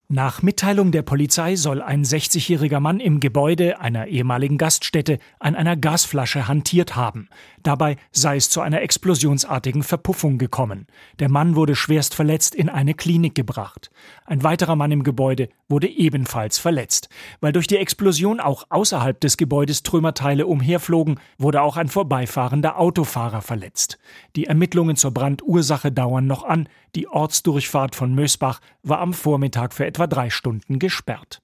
Nach Mitteilung der Polizei soll ein 60-jähriger Mann im Gebäude einer ehemaligen Gaststätte an einer Gasflasche hantiert haben. Dabei sei es zu einer explosionsartigen Verpuffung gekommen. Der Mann wurde schwerst verletzt in eine Klinik gebracht. Ein weiterer Mann im Gebäude wurde ebenfalls verletzt. Weil durch die Explosion auch außerhalb des Gebäudes Trümmerteile umherflogen, wurde auch ein vorbeifahrender Autofahrer verletzt. Die Ermittlungen zur Brandursache dauern noch an. Die Ortsdurchfahrt von Mösbach war am Vormittag für etwa 3 Stunden gesperrt.